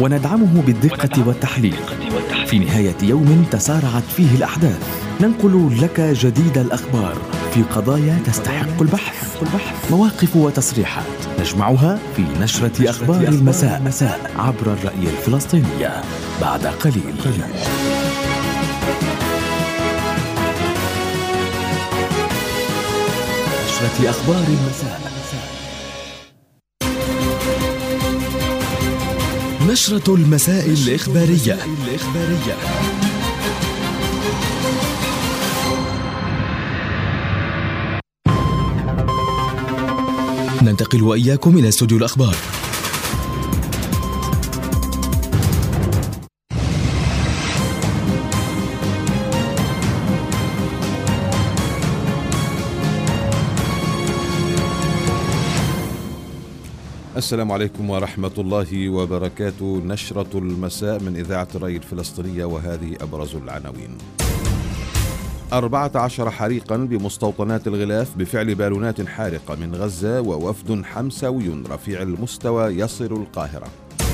وندعمه بالدقة والتحليل. في نهاية يوم تسارعت فيه الأحداث ننقل لك جديد الأخبار في قضايا تستحق البحث، مواقف وتصريحات نجمعها في نشرة أخبار المساء عبر الرأي الفلسطينية بعد قليل. نشرة أخبار المساء. نشرة المساء الإخبارية. ننتقل وإياكم إلى استوديو الأخبار. السلام عليكم ورحمة الله وبركاته. نشرة المساء من إذاعة الرأي الفلسطينية، وهذه أبرز العناوين. 14 حريقا بمستوطنات الغلاف بفعل بالونات حارقة من غزة، ووفد حمساوي رفيع المستوى يصل القاهرة.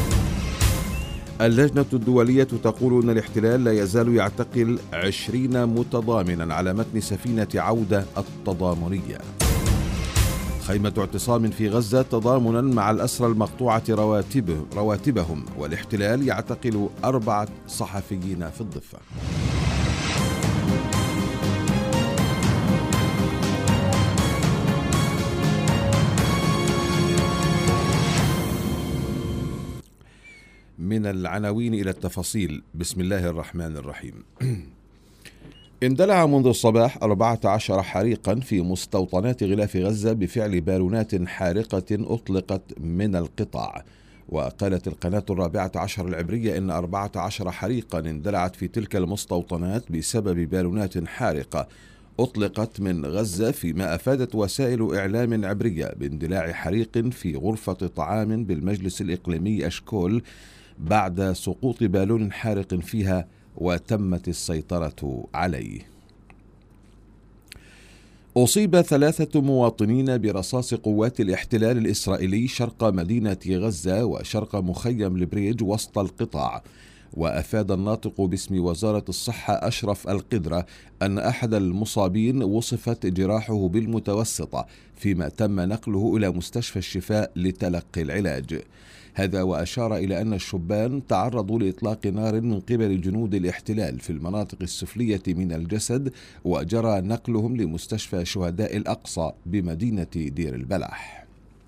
اللجنة الدولية تقول أن الاحتلال لا يزال يعتقل 20 متضامنا على متن سفينة عودة التضامنية. خيمة اعتصام في غزة تضامنا مع الأسرى المقطوعة رواتبهم، والاحتلال يعتقل 4 صحفيين في الضفة. من العناوين إلى التفاصيل. بسم الله الرحمن الرحيم. اندلع منذ الصباح 14 حريقا في مستوطنات غلاف غزة بفعل بالونات حارقة أطلقت من القطاع. وقالت القناة 14 العبرية إن 14 حريقا اندلعت في تلك المستوطنات بسبب بالونات حارقة أطلقت من غزة، فيما أفادت وسائل إعلام عبرية باندلاع حريق في غرفة طعام بالمجلس الإقليمي أشكول بعد سقوط بالون حارق فيها وتمت السيطرة عليه. أصيب 3 مواطنين برصاص قوات الاحتلال الإسرائيلي شرق مدينة غزة وشرق مخيم البريج وسط القطاع. وأفاد الناطق باسم وزارة الصحة أشرف القدرة أن أحد المصابين وصفت جراحه بالمتوسطة، فيما تم نقله إلى مستشفى الشفاء لتلقي العلاج. هذا وأشار إلى أن الشبان تعرضوا لإطلاق نار من قبل جنود الاحتلال في المناطق السفلية من الجسد، وجرى نقلهم لمستشفى شهداء الأقصى بمدينة دير البلح.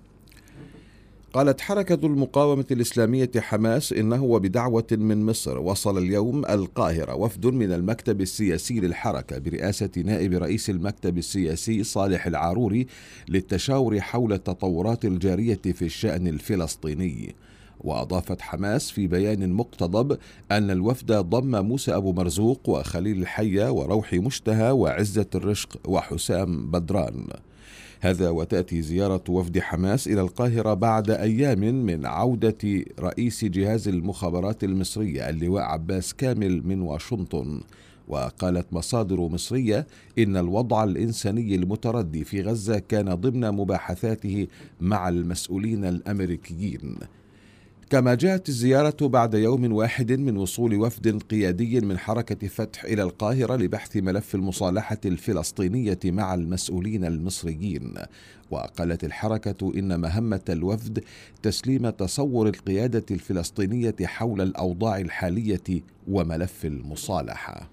قالت حركة المقاومة الإسلامية حماس إنه وبدعوة من مصر وصل اليوم القاهرة وفد من المكتب السياسي للحركة برئاسة نائب رئيس المكتب السياسي صالح العاروري للتشاور حول التطورات الجارية في الشأن الفلسطيني. وأضافت حماس في بيان مقتضب أن الوفد ضم موسى أبو مرزوق وخليل الحية وروحي مشتهى وعزة الرشق وحسام بدران. هذا وتأتي زيارة وفد حماس إلى القاهرة بعد أيام من عودة رئيس جهاز المخابرات المصرية اللواء عباس كامل من واشنطن. وقالت مصادر مصرية إن الوضع الإنساني المتردي في غزة كان ضمن مباحثاته مع المسؤولين الأمريكيين. كما جاءت الزيارة بعد يوم واحد من وصول وفد قيادي من حركة فتح إلى القاهرة لبحث ملف المصالحة الفلسطينية مع المسؤولين المصريين. وقالت الحركة إن مهمة الوفد تسليم تصور القيادة الفلسطينية حول الأوضاع الحالية وملف المصالحة.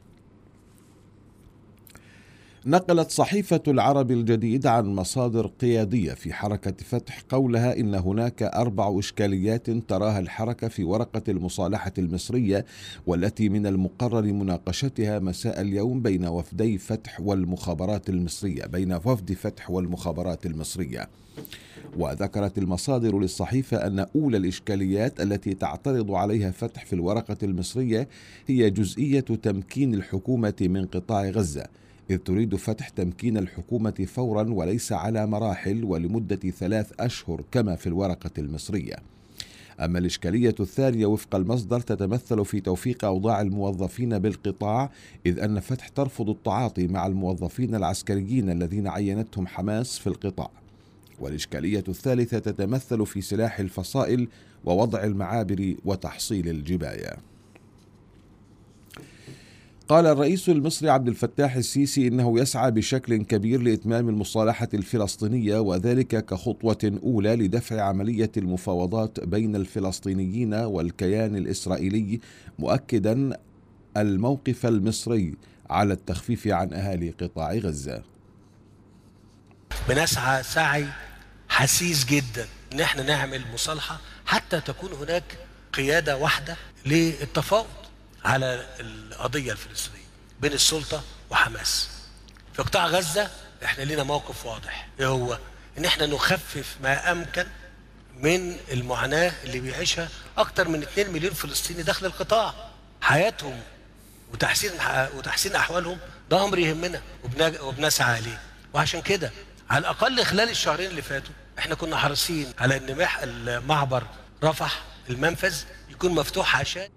نقلت صحيفة العرب الجديد عن مصادر قيادية في حركة فتح قولها إن هناك 4 إشكاليات تراها الحركة في ورقة المصالحة المصرية، والتي من المقرر مناقشتها مساء اليوم بين وفد فتح والمخابرات المصرية. وذكرت المصادر للصحيفة أن أولى الإشكاليات التي تعترض عليها فتح في الورقة المصرية هي جزئية تمكين الحكومة من قطاع غزة، إذ تريد فتح تمكين الحكومة فورا وليس على مراحل ولمدة 3 أشهر كما في الورقة المصرية. أما الإشكالية الثانية وفق المصدر تتمثل في توفيق أوضاع الموظفين بالقطاع، إذ أن فتح ترفض التعاطي مع الموظفين العسكريين الذين عينتهم حماس في القطاع. والإشكالية الثالثة تتمثل في سلاح الفصائل ووضع المعابر وتحصيل الجباية. قال الرئيس المصري عبد الفتاح السيسي إنه يسعى بشكل كبير لإتمام المصالحة الفلسطينية، وذلك كخطوة أولى لدفع عملية المفاوضات بين الفلسطينيين والكيان الإسرائيلي، مؤكدا الموقف المصري على التخفيف عن أهالي قطاع غزة. بنسعى سعي حسيس جدا إن احنا نعمل مصالحة حتى تكون هناك قيادة واحدة للتفاوض على القضية الفلسطينية بين السلطة وحماس. في قطاع غزة احنا لنا موقف واضح، هو ان احنا نخفف ما امكن من المعاناة اللي بيعيشها اكتر من 2 مليون فلسطيني داخل القطاع. حياتهم وتحسين احوالهم ده امر يهمنا وبنسعى عليه. وعشان كده على الاقل خلال الشهرين اللي فاتوا احنا كنا حريصين على ان المعبر رفح المنفذ يكون مفتوح عشان.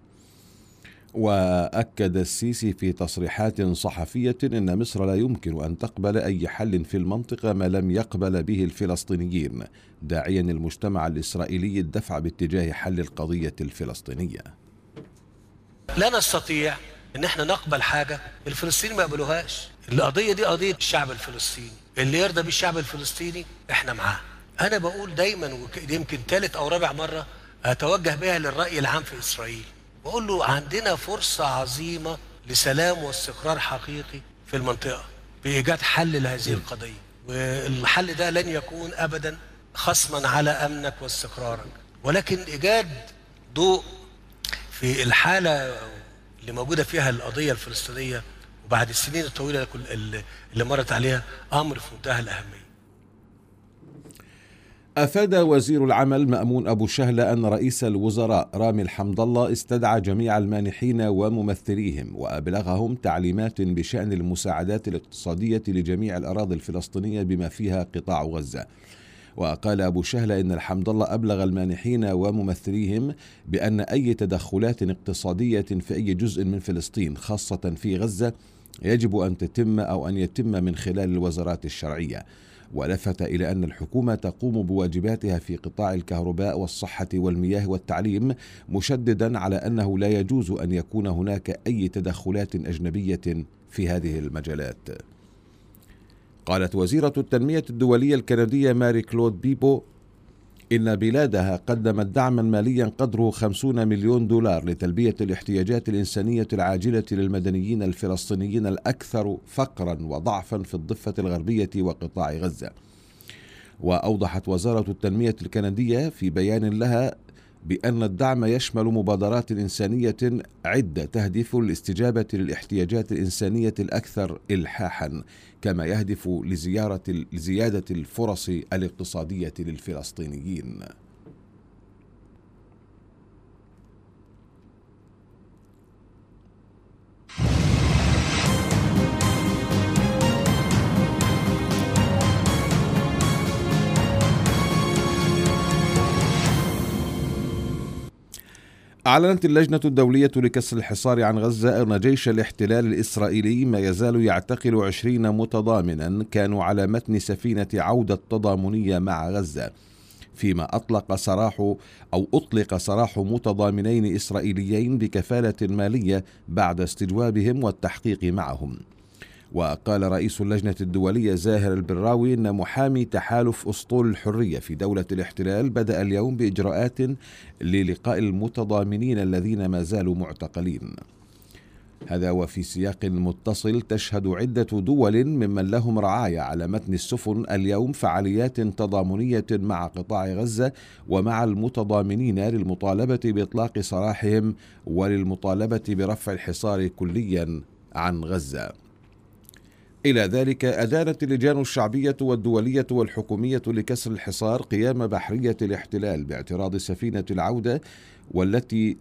وأكد السيسي في تصريحات صحفية أن مصر لا يمكن أن تقبل أي حل في المنطقة ما لم يقبل به الفلسطينيين، داعيا المجتمع الإسرائيلي الدفع باتجاه حل القضية الفلسطينية. لا نستطيع ان احنا نقبل حاجة الفلسطينيين ما يقبلوهاش. القضية دي قضية الشعب الفلسطيني، اللي يرضى بالشعب الفلسطيني احنا معاه. انا بقول دايما، ويمكن ثالث او رابع مرة اتوجه بها للرأي العام في اسرائيل، بقول له عندنا فرصة عظيمة لسلام واستقرار حقيقي في المنطقة بإيجاد حل لهذه القضية، والحل ده لن يكون أبدا خصما على أمنك واستقرارك، ولكن إيجاد ضوء في الحالة اللي موجودة فيها القضية الفلسطينية وبعد السنين الطويلة اللي مرت عليها أمر في منتهى الأهمية. أفاد وزير العمل مأمون أبو شهلة أن رئيس الوزراء رامي الحمد الله استدعى جميع المانحين وممثليهم وأبلغهم تعليمات بشأن المساعدات الاقتصادية لجميع الأراضي الفلسطينية بما فيها قطاع غزة. وقال أبو شهلة إن الحمد الله أبلغ المانحين وممثليهم بأن أي تدخلات اقتصادية في أي جزء من فلسطين خاصة في غزة يجب أن تتم أو أن يتم من خلال الوزارات الشرعية. ولفت إلى أن الحكومة تقوم بواجباتها في قطاع الكهرباء والصحة والمياه والتعليم، مشددا على أنه لا يجوز أن يكون هناك أي تدخلات أجنبية في هذه المجالات. قالت وزيرة التنمية الدولية الكندية ماري كلود بيبو إن بلادها قدمت دعما ماليا قدره 50 مليون دولار لتلبية الاحتياجات الإنسانية العاجلة للمدنيين الفلسطينيين الأكثر فقرا وضعفا في الضفة الغربية وقطاع غزة. وأوضحت وزارة التنمية الكندية في بيان لها بأن الدعم يشمل مبادرات إنسانية عدة تهدف للاستجابة للاحتياجات الإنسانية الأكثر إلحاحا، كما يهدف لزيادة الفرص الاقتصادية للفلسطينيين. أعلنت اللجنة الدولية لكسر الحصار عن غزة أن جيش الاحتلال الإسرائيلي ما يزال يعتقل 20 متضامنا كانوا على متن سفينة عودة تضامنية مع غزة، فيما أطلق سراح متضامنين إسرائيليين بكفالة مالية بعد استجوابهم والتحقيق معهم. وقال رئيس اللجنة الدولية زاهر البراوي أن محامي تحالف أسطول الحرية في دولة الاحتلال بدأ اليوم بإجراءات للقاء المتضامنين الذين ما زالوا معتقلين. هذا وفي سياق متصل تشهد عدة دول ممن لهم رعاية على متن السفن اليوم فعاليات تضامنية مع قطاع غزة ومع المتضامنين للمطالبة بإطلاق سراحهم وللمطالبة برفع الحصار كليا عن غزة. إلى ذلك أدانت اللجان الشعبية والدولية والحكومية لكسر الحصار قيام بحرية الاحتلال باعتراض سفينة العودة والتي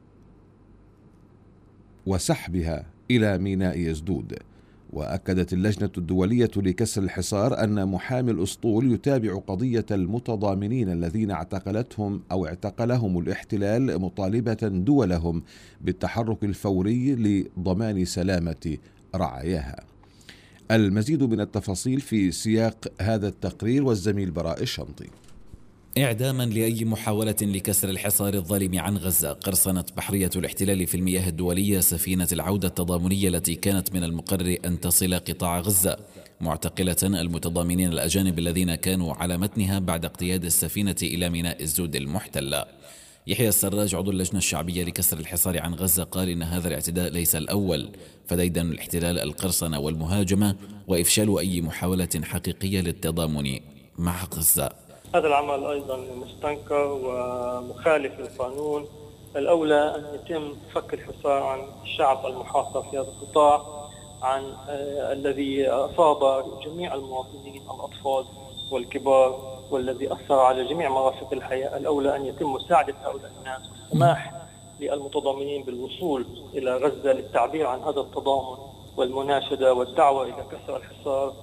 وسحبها إلى ميناء يزدود. وأكدت اللجنة الدولية لكسر الحصار أن محامي الأسطول يتابع قضية المتضامنين الذين اعتقلهم الاحتلال، مطالبة دولهم بالتحرك الفوري لضمان سلامة رعاياها. المزيد من التفاصيل في سياق هذا التقرير والزميل براء الشنطي. إعداما لأي محاولة لكسر الحصار الظالم عن غزة، قرصنت بحرية الاحتلال في المياه الدولية سفينة العودة التضامنية التي كانت من المقرر أن تصل قطاع غزة، معتقلة المتضامنين الأجانب الذين كانوا على متنها بعد اقتياد السفينة إلى ميناء الزود المحتلة. يحيى السراج عضو اللجنة الشعبية لكسر الحصار عن غزة قال إن هذا الاعتداء ليس الأول، فديدن الاحتلال القرصنة والمهاجمة وإفشال أي محاولة حقيقية للتضامن مع غزة. هذا العمل أيضا مستنكر ومخالف للقانون. الأولى أن يتم فك الحصار عن الشعب المحاصر في هذا القطاع، عن الذي أصاب جميع المواطنين الأطفال والكبار، والذي أثر على جميع مرافق الحياة. الأولى أن يتم مساعدة هؤلاء الناس والسماح للمتضامنين بالوصول إلى غزة للتعبير عن هذا التضامن والمناشدة والدعوة إلى كسر الحصار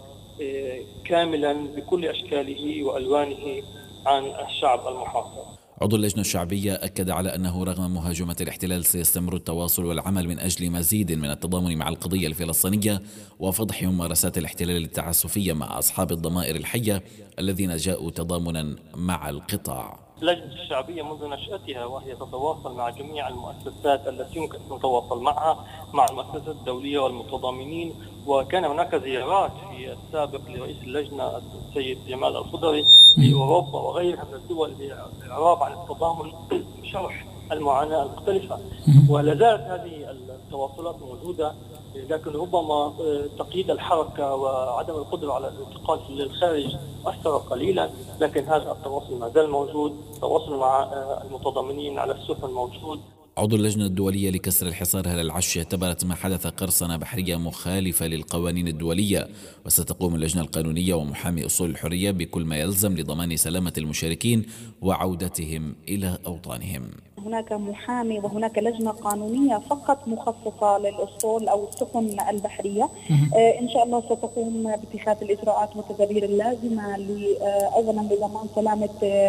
كاملا بكل أشكاله وألوانه عن الشعب المحاصر. عضو اللجنة الشعبية أكد على أنه رغم مهاجمة الاحتلال سيستمر التواصل والعمل من أجل مزيد من التضامن مع القضية الفلسطينية وفضح ممارسات الاحتلال التعسفية مع أصحاب الضمائر الحية الذين جاءوا تضامنا مع القطاع. اللجنة الشعبية منذ نشأتها وهي تتواصل مع جميع المؤسسات التي يمكن أن نتواصل معها، مع المؤسسات الدولية والمتضامنين، وكان هناك زيارات في السابق لرئيس اللجنة السيد جمال الخضري لأوروبا وغيرها من الدول للإعراب عن التضامن بشرح المعاناة المختلفة، ولا زالت هذه التواصلات موجودة، لكن ربما تقييد الحركة وعدم القدرة على الانتقال للخارج أثر قليلا، لكن هذا التواصل ما زال موجود، التواصل مع المتضامنين على السفن موجود. عضو اللجنة الدولية لكسر الحصار هلال العش اعتبرت ما حدث قرصنة بحرية مخالفة للقوانين الدولية، وستقوم اللجنة القانونية ومحامي أصول الحرية بكل ما يلزم لضمان سلامة المشاركين وعودتهم إلى أوطانهم. هناك محامي وهناك لجنة قانونية فقط مخصصة للأسطول أو السفن البحرية. إن شاء الله ستقوم باتخاذ الإجراءات والتدابير اللازمة أولا لضمان سلامة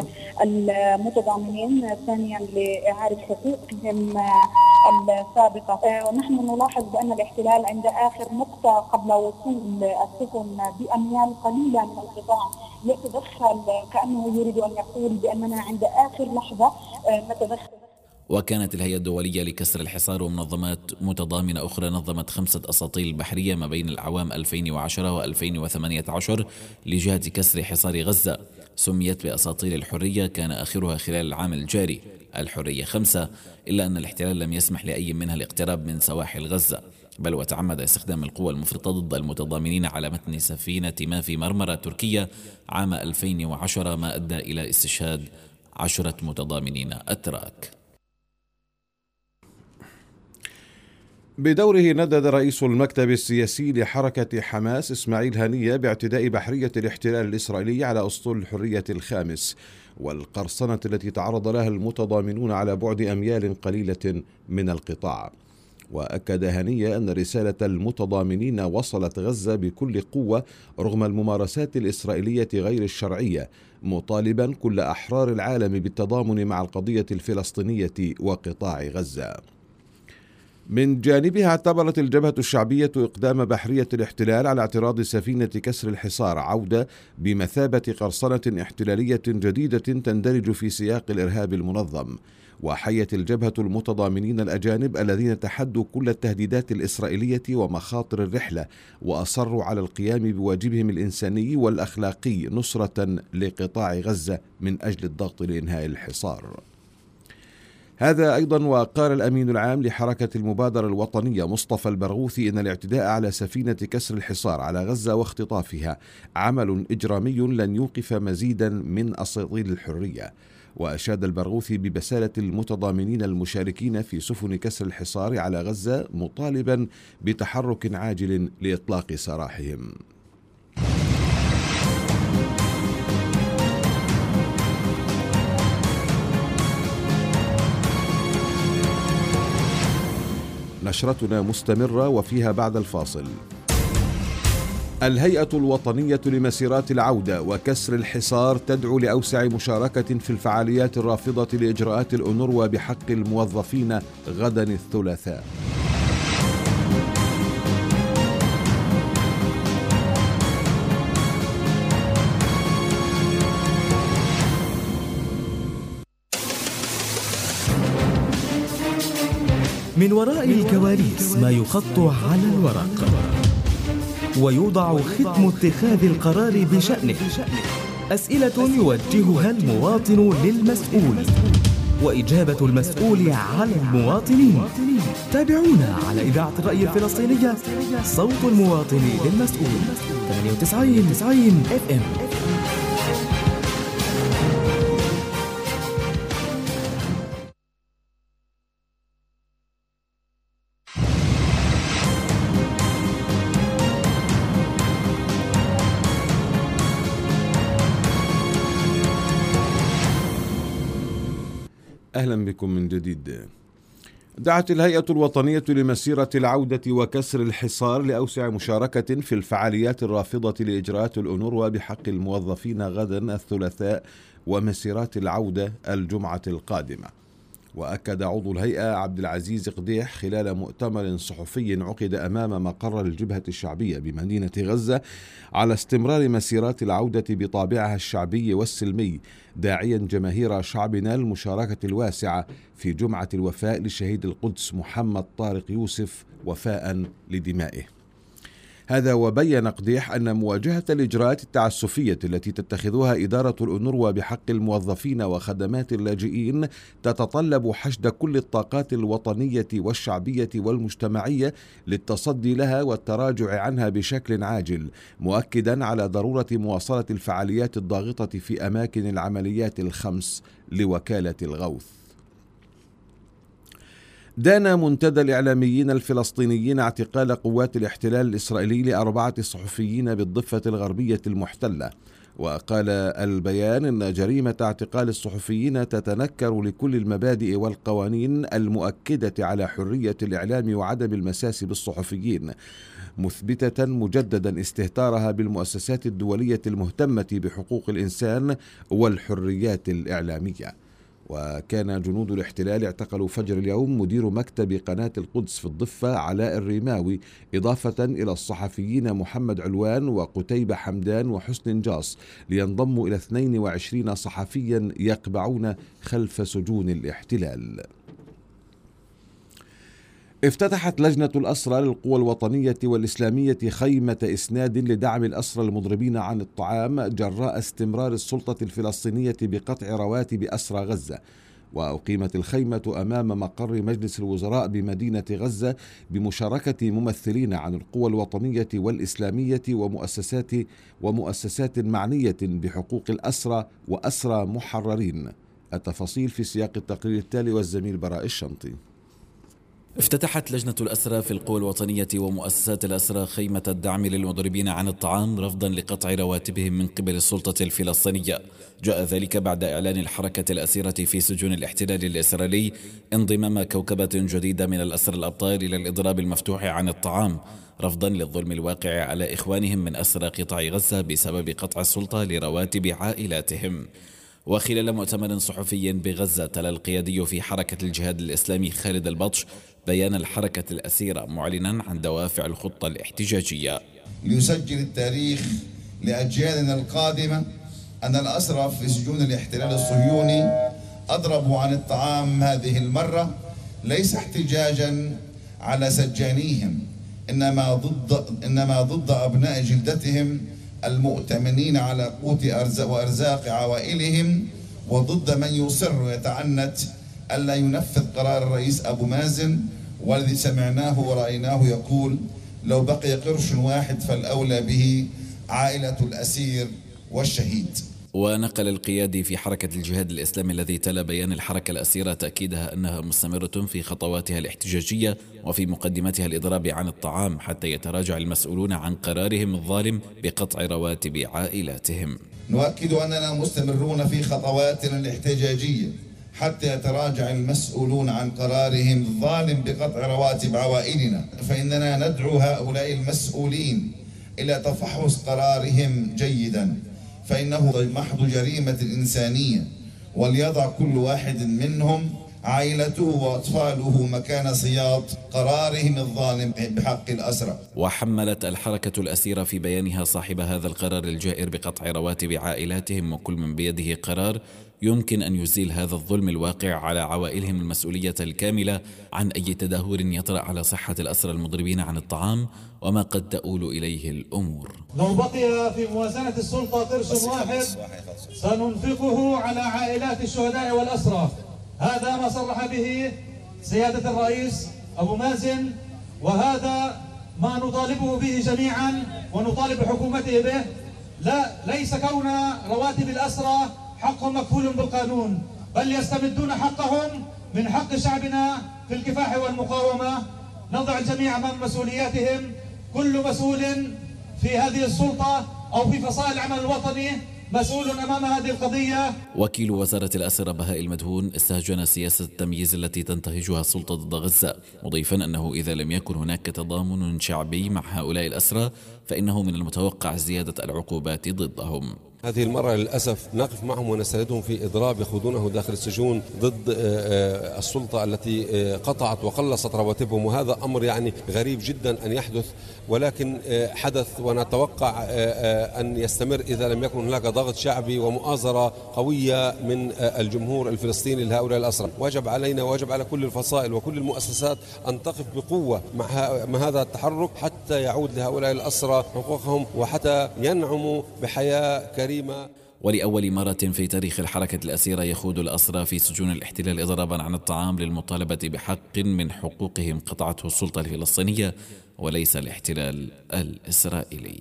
المتضامنين، ثانيا لإعادة حقوقهم السابقة. ونحن نلاحظ بأن الاحتلال عند آخر نقطة قبل وصول السفن بأميال قليلة من القطاع يتدخل، كأنه يريد أن يقول بأننا عند آخر لحظة نتدخل. وكانت الهيئة الدولية لكسر الحصار ومنظمات متضامنة أخرى نظمت 5 أساطيل بحرية ما بين الأعوام 2010 و2018 لجهة كسر حصار غزة، سميت بأساطيل الحرية، كان آخرها خلال العام الجاري الحرية 5، إلا أن الاحتلال لم يسمح لأي منها الاقتراب من سواحل غزة، بل وتعمد استخدام القوى المفرطة ضد المتضامنين على متن سفينة ما في مرمرة تركيا عام 2010، ما أدى إلى استشهاد 10 متضامنين أتراك. بدوره ندد رئيس المكتب السياسي لحركة حماس إسماعيل هنية باعتداء بحرية الاحتلال الإسرائيلي على أسطول الحرية الخامس والقرصنة التي تعرض لها المتضامنون على بعد أميال قليلة من القطاع. وأكد هنية أن رسالة المتضامنين وصلت غزة بكل قوة رغم الممارسات الإسرائيلية غير الشرعية، مطالبا كل أحرار العالم بالتضامن مع القضية الفلسطينية وقطاع غزة. من جانبها اعتبرت الجبهة الشعبية إقدام بحرية الاحتلال على اعتراض سفينة كسر الحصار عودة بمثابة قرصنة احتلالية جديدة تندرج في سياق الإرهاب المنظم. وحيت الجبهة المتضامنين الأجانب الذين تحدوا كل التهديدات الإسرائيلية ومخاطر الرحلة، وأصروا على القيام بواجبهم الإنساني والأخلاقي نصرة لقطاع غزة من أجل الضغط لإنهاء الحصار. هذا أيضا وقال الأمين العام لحركة المبادرة الوطنية مصطفى البرغوثي إن الاعتداء على سفينة كسر الحصار على غزة واختطافها عمل إجرامي لن يوقف مزيدا من أساطيل الحرية. وأشاد البرغوثي ببسالة المتضامنين المشاركين في سفن كسر الحصار على غزة، مطالبا بتحرك عاجل لإطلاق سراحهم. نشرتنا مستمرة وفيها بعد الفاصل. الهيئة الوطنية لمسيرات العودة وكسر الحصار تدعو لأوسع مشاركة في الفعاليات الرافضة لإجراءات الأونروا بحق الموظفين غدا الثلاثاء. من وراء الكواليس ما يخط على الورق ويوضع ختم اتخاذ القرار بشأنه. أسئلة يوجهها المواطن للمسؤول وإجابة المسؤول على المواطنين. تابعونا على إذاعة الرأي الفلسطينية، صوت المواطن للمسؤول، 98 FM. أهلا بكم من جديد. دعت الهيئة الوطنية لمسيرة العودة وكسر الحصار لأوسع مشاركة في الفعاليات الرافضة لإجراءات الأونروا بحق الموظفين غدا الثلاثاء ومسيرات العودة الجمعة القادمة. وأكد عضو الهيئة عبد العزيز قديح خلال مؤتمر صحفي عقد أمام مقر الجبهة الشعبية بمدينة غزة على استمرار مسيرات العودة بطابعها الشعبي والسلمي، داعيا جماهير شعبنا المشاركة الواسعة في جمعة الوفاء لشهيد القدس محمد طارق يوسف وفاء لدمائه. هذا وبين قديح أن مواجهة الإجراءات التعسفية التي تتخذها إدارة الأونروا بحق الموظفين وخدمات اللاجئين تتطلب حشد كل الطاقات الوطنية والشعبية والمجتمعية للتصدي لها والتراجع عنها بشكل عاجل، مؤكدا على ضرورة مواصلة الفعاليات الضاغطة في أماكن العمليات الخمس لوكالة الغوث. دان منتدى الإعلاميين الفلسطينيين اعتقال قوات الاحتلال الإسرائيلي ل4 صحفيين بالضفة الغربية المحتلة. وقال البيان أن جريمة اعتقال الصحفيين تتنكر لكل المبادئ والقوانين المؤكدة على حرية الإعلام وعدم المساس بالصحفيين، مثبتة مجددا استهتارها بالمؤسسات الدولية المهتمة بحقوق الإنسان والحريات الإعلامية. وكان جنود الاحتلال اعتقلوا فجر اليوم مدير مكتب قناة القدس في الضفة علاء الرماوي، إضافة إلى الصحفيين محمد علوان وقتيبة حمدان وحسن جاص، لينضموا إلى 22 صحفيا يقبعون خلف سجون الاحتلال. افتتحت لجنة الأسرى للقوى الوطنية والإسلامية خيمة إسناد لدعم الأسرى المضربين عن الطعام جراء استمرار السلطة الفلسطينية بقطع رواتب أسرى غزة. وأقيمت الخيمة أمام مقر مجلس الوزراء بمدينة غزة بمشاركة ممثلين عن القوى الوطنية والإسلامية ومؤسسات معنية بحقوق الأسرى وأسرى محررين. التفاصيل في سياق التقرير التالي والزميل براء الشنطي. افتتحت لجنة الأسرى في القوى الوطنية ومؤسسات الأسرى خيمة الدعم للمضربين عن الطعام رفضا لقطع رواتبهم من قبل السلطة الفلسطينية. جاء ذلك بعد إعلان الحركة الأسيرة في سجون الاحتلال الإسرائيلي انضمام كوكبة جديدة من الأسرى الأبطال إلى الإضراب المفتوح عن الطعام، رفضا للظلم الواقع على إخوانهم من أسرى قطاع غزة بسبب قطع السلطة لرواتب عائلاتهم. وخلال مؤتمر صحفي بغزة تلا القيادي في حركة الجهاد الإسلامي خالد البطش بيان الحركة الأسيرة معلنا عن دوافع الخطة الاحتجاجية. ليسجل التاريخ لأجيالنا القادمة أن الأسرى في سجون الاحتلال الصهيوني أضربوا عن الطعام هذه المرة ليس احتجاجا على سجانيهم، إنما ضد أبناء جلدتهم المؤتمنين على قوت وأرزاق عوائلهم، وضد من يصر ويتعنت ألا ينفذ قرار الرئيس أبو مازن، والذي سمعناه ورأيناه يقول لو بقي قرش واحد فالأولى به عائلة الأسير والشهيد. ونقل القيادي في حركة الجهاد الإسلامي الذي تلا بيان الحركة الأسيرة تأكيدها أنها مستمرة في خطواتها الاحتجاجية وفي مقدمتها الإضراب عن الطعام حتى يتراجع المسؤولون عن قرارهم الظالم بقطع رواتب عائلاتهم. نؤكد أننا مستمرون في خطواتنا الاحتجاجية حتى يتراجع المسؤولون عن قرارهم الظالم بقطع رواتب عوائلنا، فإننا ندعو هؤلاء المسؤولين إلى تفحص قرارهم جيدا، فإنه محض جريمة إنسانية، وليضع كل واحد منهم عائلته وأطفاله مكان صياط قرارهم الظالم بحق الأسرى. وحملت الحركة الأسيرة في بيانها صاحب هذا القرار الجائر بقطع رواتب عائلاتهم، وكل من بيده قرار يمكن أن يزيل هذا الظلم الواقع على عوائلهم المسؤولية الكاملة عن أي تدهور يطرأ على صحة الأسرى المضربين عن الطعام وما قد تؤول إليه الأمور. لو بقي في موازنة السلطة قرش واحد سننفقه على عائلات الشهداء والأسرى. هذا ما صرح به سيادة الرئيس أبو مازن، وهذا ما نطالبه به جميعا ونطالب حكومته به. ليس كون رواتب الأسرى حق مكفول بالقانون، بل يستمدون حقهم من حق شعبنا في الكفاح والمقاومة. نضع الجميع أمام مسؤولياتهم، كل مسؤول في هذه السلطة أو في فصائل العمل الوطني مسؤول أمام هذه القضية. وكيل وزارة الأسرى بهاء المدهون استهجن سياسة التمييز التي تنتهجها السلطة ضد غزة، مضيفا أنه إذا لم يكن هناك تضامن شعبي مع هؤلاء الأسرى فإنه من المتوقع زيادة العقوبات ضدهم. هذه المرة للأسف نقف معهم ونساندهم في إضراب يخوضونه داخل السجون ضد السلطة التي قطعت وقلصت رواتبهم، وهذا أمر يعني غريب جدا أن يحدث، ولكن حدث ونتوقع أن يستمر إذا لم يكن هناك ضغط شعبي ومؤازرة قوية من الجمهور الفلسطيني لهؤلاء الأسرى. واجب علينا واجب على كل الفصائل وكل المؤسسات أن تقف بقوة مع هذا التحرك حتى يعود لهؤلاء الأسرى حقوقهم وحتى ينعموا بحياة كريمة. ولأول مرة في تاريخ الحركة الأسيرة يخوض الأسرى في سجون الاحتلال إضرابا عن الطعام للمطالبة بحق من حقوقهم قطعته السلطة الفلسطينية وليس الاحتلال الإسرائيلي.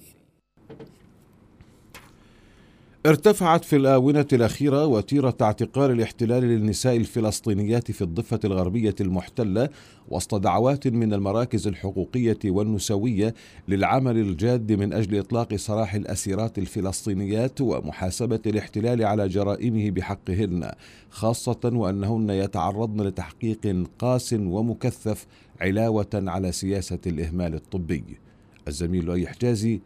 ارتفعت في الآونة الأخيرة وتيرة اعتقال الاحتلال للنساء الفلسطينيات في الضفة الغربية المحتلة وسط دعوات من المراكز الحقوقية والنسوية للعمل الجاد من أجل إطلاق سراح الأسيرات الفلسطينيات ومحاسبة الاحتلال على جرائمه بحقهن، خاصة وأنهن يتعرضن لتحقيق قاس ومكثف علاوة على سياسة الإهمال الطبي. الزميل لؤي حجازي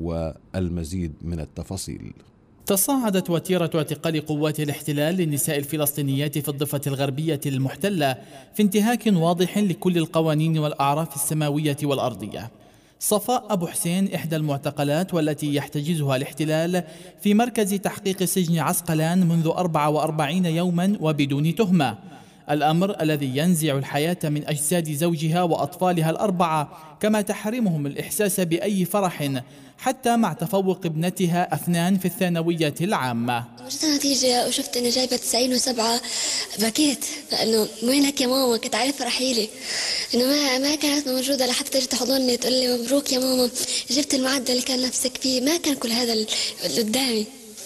والمزيد من التفاصيل. تصاعدت وتيرة اعتقال قوات الاحتلال للنساء الفلسطينيات في الضفة الغربية المحتلة في انتهاك واضح لكل القوانين والأعراف السماوية والأرضية. صفاء أبو حسين إحدى المعتقلات والتي يحتجزها الاحتلال في مركز تحقيق سجن عسقلان منذ 44 يوما وبدون تهمة، الأمر الذي ينزع الحياة من أجساد زوجها وأطفالها الأربعة، كما تحرمهم الإحساس بأي فرح حتى مع تفوق ابنتها أفنان في الثانوية العامة. وجدت نتيجة وشفت إني جايبة 97 بكيت، لأنه وينك يا ماما؟ كنت عارفة رحيلي إنه ما كانت موجودة لحتى تجي تحضني تقول لي مبروك يا ماما جبت المعدل اللي كان نفسك فيه. ما كان كل هذا اللي قدامي.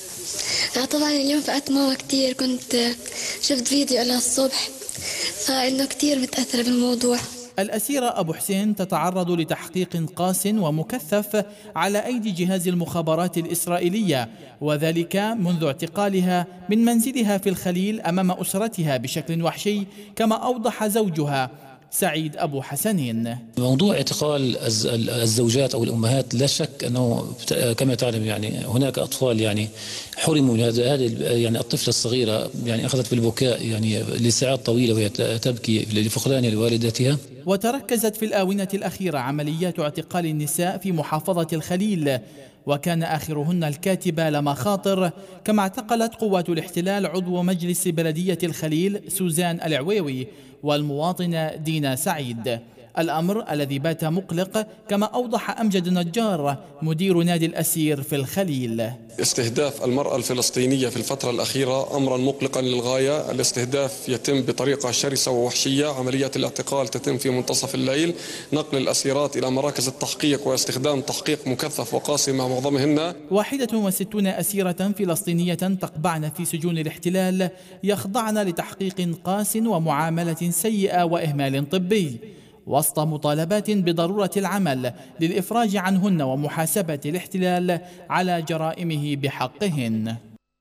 طبعا اليوم فقدت ماما كتير، كنت شفت فيديو لها الصبح فإنه كتير متأثرة بالموضوع. الأسيرة أبو حسين تتعرض لتحقيق قاس ومكثف على أيدي جهاز المخابرات الإسرائيلية، وذلك منذ اعتقالها من منزلها في الخليل أمام أسرتها بشكل وحشي، كما أوضح زوجها سعيد أبو حسنين. موضوع اعتقال الزوجات أو الأمهات لا شك أنه كما تعلم يعني هناك أطفال يعني حرموا هذه يعني الطفلة الصغيرة يعني أخذت في البكاء يعني لساعات طويلة وهي تبكي لفقدان لوالدتها. وتركزت في الآونة الأخيرة عمليات اعتقال النساء في محافظة الخليل، وكان آخرهن الكاتبة لما خاطر، كما اعتقلت قوات الاحتلال عضو مجلس بلدية الخليل سوزان العويوي والمواطنة دينا سعيد، الأمر الذي بات مقلق، كما أوضح أمجد نجار مدير نادي الأسير في الخليل. استهداف المرأة الفلسطينية في الفترة الأخيرة أمرا مقلقا للغاية. الاستهداف يتم بطريقة شرسة ووحشية، عمليات الاعتقال تتم في منتصف الليل، نقل الأسيرات إلى مراكز التحقيق واستخدام تحقيق مكثف وقاسي مع معظمهن. 61 أسيرة فلسطينية تقبعن في سجون الاحتلال يخضعن لتحقيق قاس ومعاملة سيئة وإهمال طبي، وسط مطالبات بضرورة العمل للإفراج عنهن ومحاسبة الاحتلال على جرائمه بحقهن.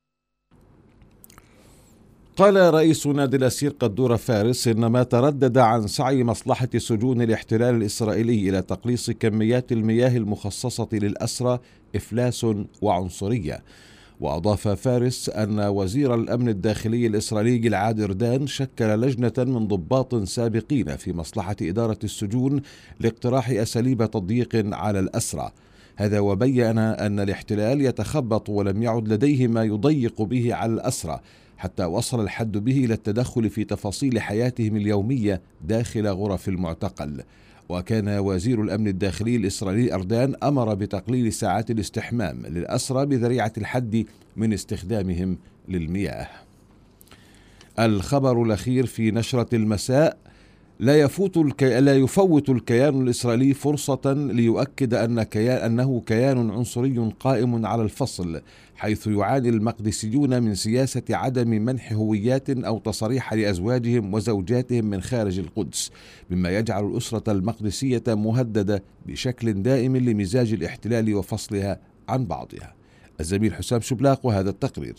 قال رئيس نادي الأسير قدورة فارس إن ما تردد عن سعي مصلحة سجون الاحتلال الإسرائيلي إلى تقليص كميات المياه المخصصة للأسرى إفلاس وعنصرية. وأضاف فارس أن وزير الأمن الداخلي الإسرائيلي جلعاد أردان شكل لجنة من ضباط سابقين في مصلحة إدارة السجون لاقتراح أساليب تضييق على الأسرى. هذا وبين أن الاحتلال يتخبط ولم يعد لديه ما يضيق به على الأسرى، حتى وصل الحد به إلى التدخل في تفاصيل حياتهم اليومية داخل غرف المعتقل. وكان وزير الأمن الداخلي الإسرائيلي أردان أمر بتقليل ساعات الاستحمام للأسرى بذريعة الحد من استخدامهم للمياه. الخبر الأخير في نشرة المساء: لا يفوت الكيان الإسرائيلي فرصة ليؤكد أنه كيان عنصري قائم على الفصل، حيث يعاني المقدسيون من سياسة عدم منح هويات أو تصريح لأزواجهم وزوجاتهم من خارج القدس، مما يجعل الأسرة المقدسية مهددة بشكل دائم لمزاج الاحتلال وفصلها عن بعضها. الزميل حسام شبلاق وهذا التقرير.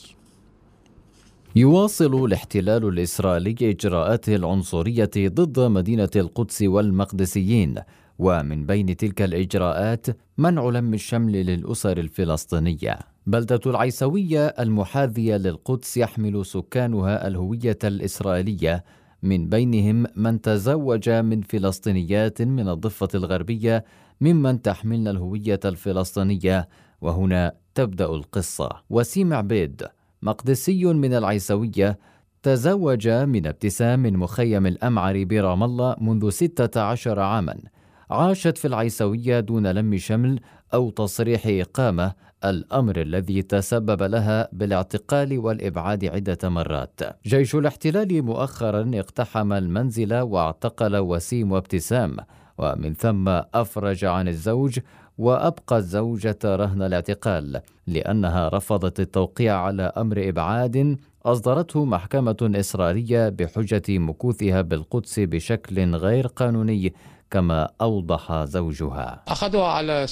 يواصل الاحتلال الإسرائيلي إجراءاته العنصرية ضد مدينة القدس والمقدسيين، ومن بين تلك الإجراءات منع لم الشمل للأسر الفلسطينية. بلدة العيسوية المحاذية للقدس يحمل سكانها الهوية الإسرائيلية، من بينهم من تزوج من فلسطينيات من الضفة الغربية ممن تحملن الهوية الفلسطينية. وهنا تبدأ القصة. وسيم عبيد مقدسي من العيسوية تزوج من ابتسام من مخيم الأمعري برام الله منذ 16 عاما. عاشت في العيسوية دون لم شمل أو تصريح إقامة، الأمر الذي تسبب لها بالاعتقال والإبعاد عدة مرات. جيش الاحتلال مؤخرا اقتحم المنزل واعتقل وسيم وابتسام، ومن ثم أفرج عن الزوج وأبقى الزوجة رهن الاعتقال لأنها رفضت التوقيع على أمر إبعاد أصدرته محكمة إسرائيلية بحجة مكوثها بالقدس بشكل غير قانوني، كما أوضح زوجها. أخذوها على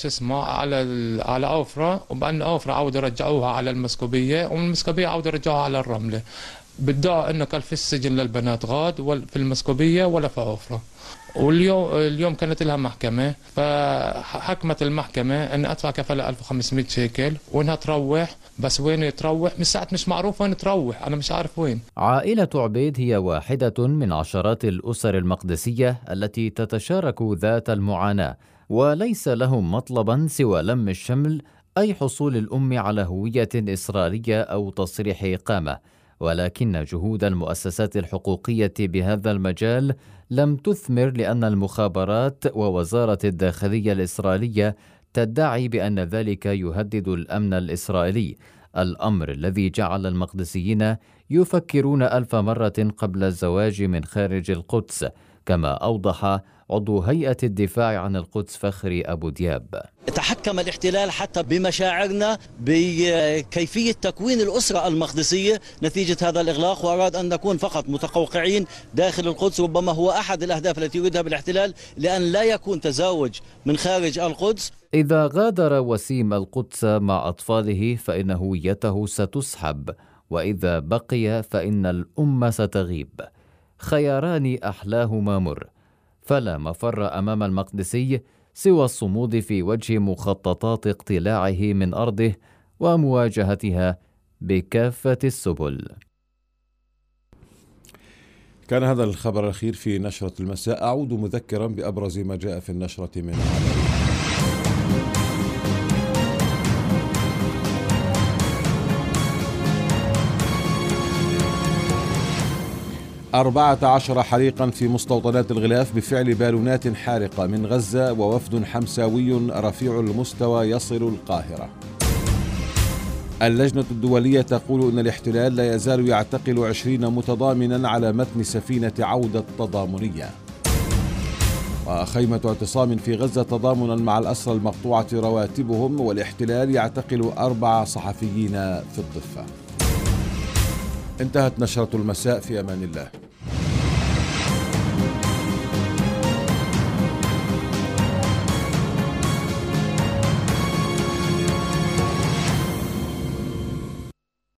على أوفرة، وبأن أوفرة عودوا رجعوها على المسكوبية، ومن المسكوبية عودوا رجعوها على الرملة. بدعوا أنه كان في السجن للبنات غاد في المسكوبية ولا في أوفرة. واليوم كانت لها محكمة، فحكمت المحكمة أن أدفع كفالة 1500 شيكل وأنها تروح. بس وين تروح؟ من ساعة مش معروف وين تروح، أنا مش عارف وين. عائلة عبيد هي واحدة من عشرات الأسر المقدسية التي تتشارك ذات المعاناة، وليس لهم مطلبا سوى لم الشمل، أي حصول الأم على هوية إسرائيلية أو تصريح إقامة. ولكن جهود المؤسسات الحقوقية بهذا المجال لم تثمر، لأن المخابرات ووزارة الداخلية الإسرائيلية تدعي بأن ذلك يهدد الأمن الإسرائيلي، الأمر الذي جعل المقدسيين يفكرون 1000 مرة قبل الزواج من خارج القدس، كما أوضح عضو هيئة الدفاع عن القدس فخري أبو دياب. تحكم الاحتلال حتى بمشاعرنا بكيفية تكوين الأسرة المقدسية نتيجة هذا الإغلاق، وأراد أن نكون فقط متقوقعين داخل القدس. ربما هو أحد الأهداف التي يريدها بالاحتلال، لأن لا يكون تزاوج من خارج القدس. إذا غادر وسيم القدس مع أطفاله فإن هويته ستسحب، وإذا بقي فإن الأمة ستغيب. خياران أحلاهما مر، فلا مفر أمام المقدسي سوى الصمود في وجه مخططات اقتلاعه من أرضه ومواجهتها بكافة السبل. كان هذا الخبر الأخير في نشرة المساء. أعود مذكرا بأبرز ما جاء في النشرة من 14 حريقا في مستوطنات الغلاف بفعل بالونات حارقة من غزة، ووفد حمساوي رفيع المستوى يصل القاهرة. اللجنة الدولية تقول أن الاحتلال لا يزال يعتقل 20 متضامنا على متن سفينة عودة تضامنية. وخيمة اعتصام في غزة تضامنا مع الأسرى المقطوعة رواتبهم، والاحتلال يعتقل 4 صحفيين في الضفة. انتهت نشرة المساء، في أمان الله.